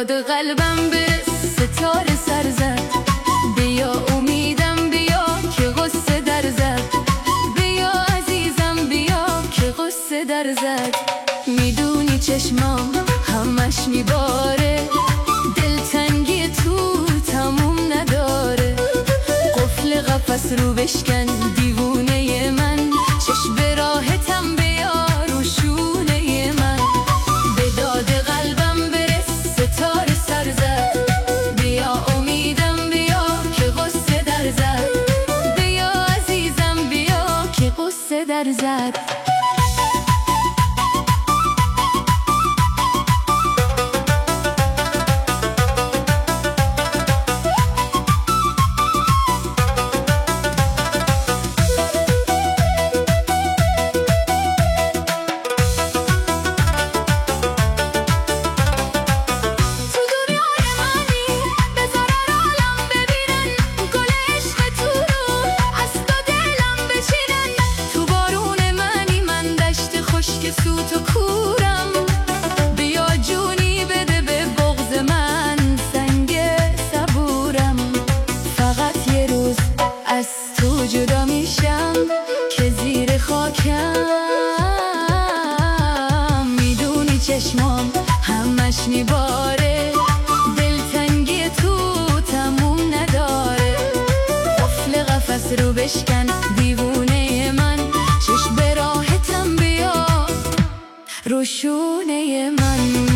داد قلبم برس ستاره سر زد. بیا امیدم بیا که غصه در زد. بیا عزیزم بیا که غصه در زد. میدونی چشمام همش میباره، دلتنگی تو تموم نداره. قفل قفس رو بشکن دیوونه من، چشم به راحتم بیا رو شونه من. به داد قلبم برس ستاره سر زد. بیا امیدم بیا که غصه در زد. بیا عزیزم بیا که غصه در زد. جدا میشم که زیر خاکم. میدونی چشمام همش میباره، دلتنگی تو تموم نداره. قفل قفس رو بشکن دیوونه من، چشم به راحتم بیا رو شونه من.